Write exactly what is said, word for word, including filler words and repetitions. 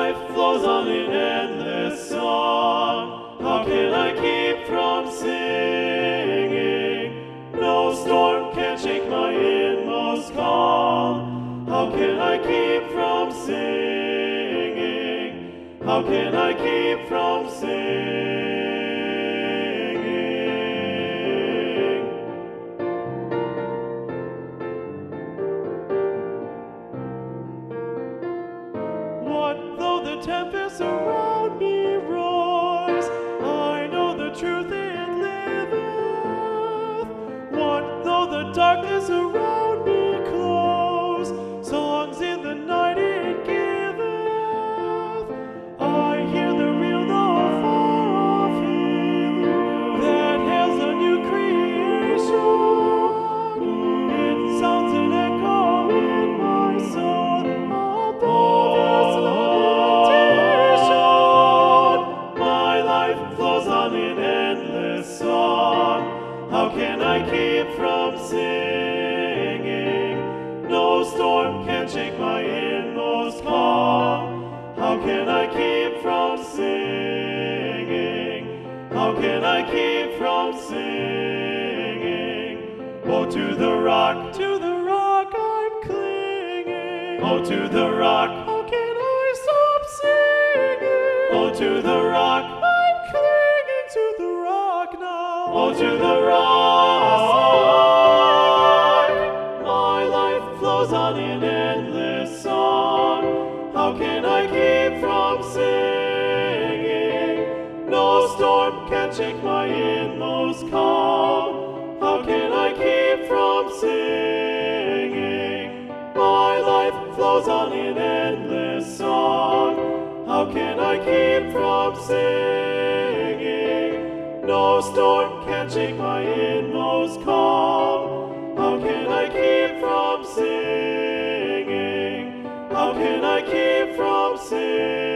life flows on in endless song. How can I keep from singing? No storm can shake my inmost calm. How can I keep from singing? How can I keep from singing? What though the tempest around me roars? I know the truth it liveth. What though the darkness around me close? Songs in the night it giveth. I hear the real though far off hymn that hails a new creation. It sounds an echo in my soul above its lamentation. My life flows on in endless song. How can I keep from singing? No storm can shake my inmost calm. How can I keep from singing? How can I keep from singing? Oh, to the rock, to the rock I'm clinging. Oh, to the rock, how can I stop singing? Oh, to the rock, I'm clinging to the rock now. Oh, to the rock, my life flows on in endless song. How can I keep from singing? No storm can shake my inmost calm. How can I keep from singing? My life flows on in endless song. How can I keep from singing? No storm can shake my inmost calm. How can I keep from singing? How can I keep from singing?